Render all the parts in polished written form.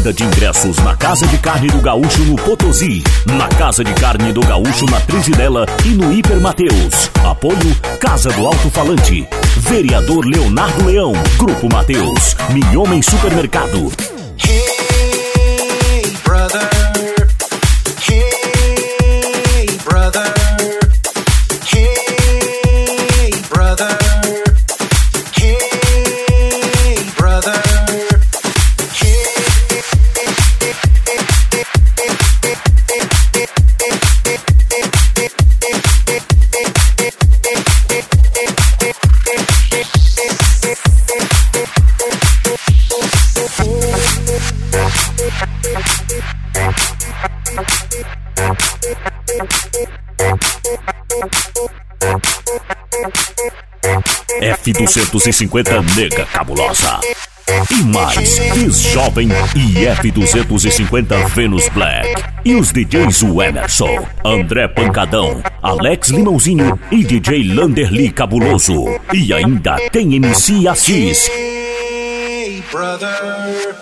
Venda de ingressos na Casa de Carne do Gaúcho no Potosí, na Casa de Carne do Gaúcho na Trizidela e no Hiper Mateus. Apoio Casa do Alto Falante, Vereador Leonardo Leão, Grupo Mateus, Minhomem Supermercado. Hey, brother. Hey, brother. Hey, brother. Hey, brother. F250 Nega Cabulosa. E mais, Kiss Jovem e F250 Venus Black. E os DJs o Emerson, André Pancadão, Alex Limãozinho e DJ Landerly Cabuloso. E ainda tem MC Assis. Hey, brother.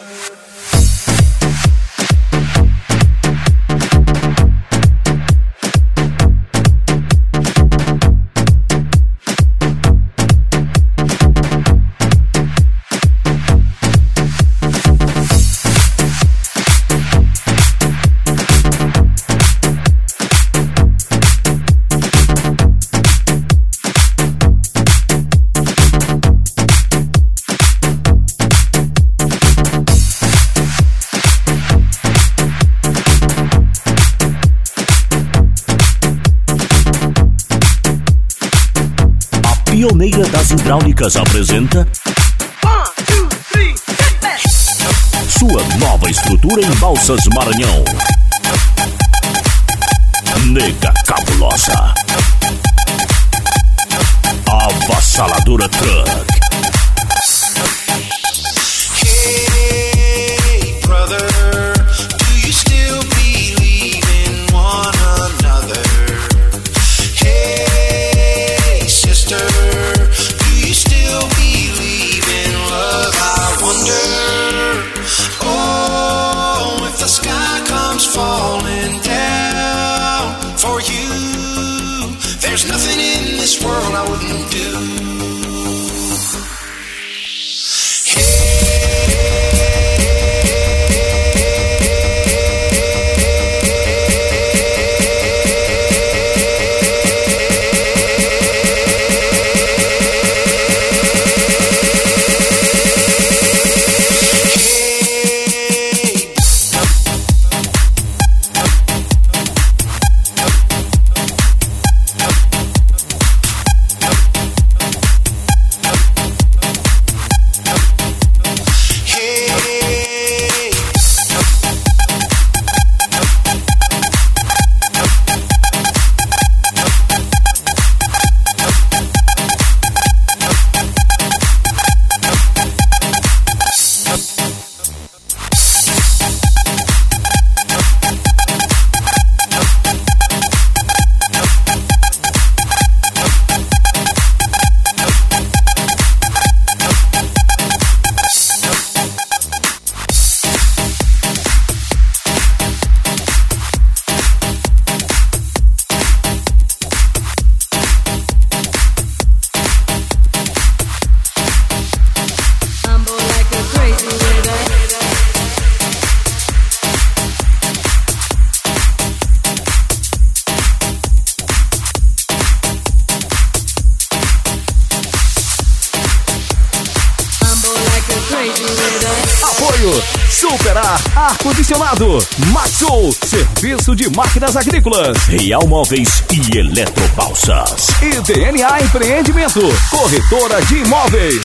Pioneira das Hidráulicas apresenta sua nova estrutura em Balsas Maranhão. Nega Cabulosa. Avassaladora Truck. Hey, brother. Do you still believe in one another? Hey, sister. Do you still believe in love? I wonder. Oh, if the sky comes falling down for you, there's nothing in this world I wouldn't do. Superar ar-condicionado, Maxol, serviço de máquinas agrícolas, Real Móveis e Eletrobalsas. E DNA Empreendimento, corretora de imóveis.